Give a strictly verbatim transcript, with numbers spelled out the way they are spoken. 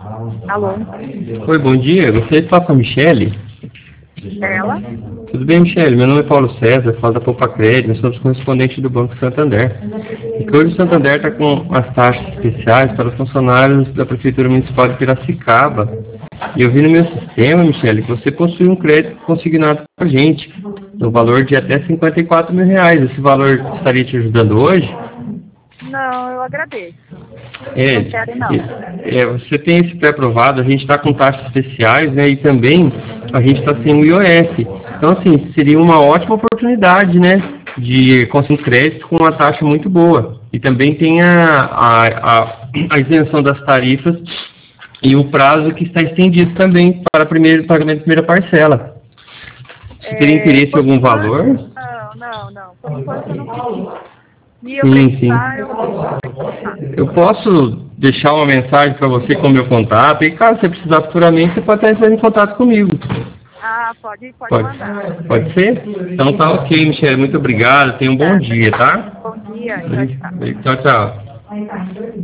Alô? Oi, bom dia. Gostaria de falar com a Michele. Ela? Tudo bem, Michele? Meu nome é Paulo César, falo da Poupa Crédito, nós somos correspondentes do Banco Santander. E que hoje o Santander está com as taxas especiais para funcionários da Prefeitura Municipal de Piracicaba. E eu vi no meu sistema, Michele, que você possui um crédito consignado com a gente, no valor de até cinquenta e quatro mil reais. Esse valor estaria te ajudando hoje? Não, eu agradeço. É, Não quero, não. é, você tem esse pré-aprovado, a gente está com taxas especiais, né, e também a gente está sem o I O F. Então, assim, seria uma ótima oportunidade, né, de conseguir crédito com uma taxa muito boa. E também tem a, a, a, a isenção das tarifas e o prazo que está estendido também para o primeiro pagamento da primeira parcela. Você teria interesse em algum valor? Não, não, não. Por enquanto eu não preciso. Se eu Sim, sim. precisar, eu vou precisar. Eu posso deixar uma mensagem para você com o meu contato, e caso você precisar futuramente, você pode até entrar em contato comigo. Ah, pode, pode, Pode, mandar. pode ser? Então tá ok, Michele. Muito obrigado. Tenha um bom dia, tá? Bom dia, tchau, tchau. Tchau, tchau.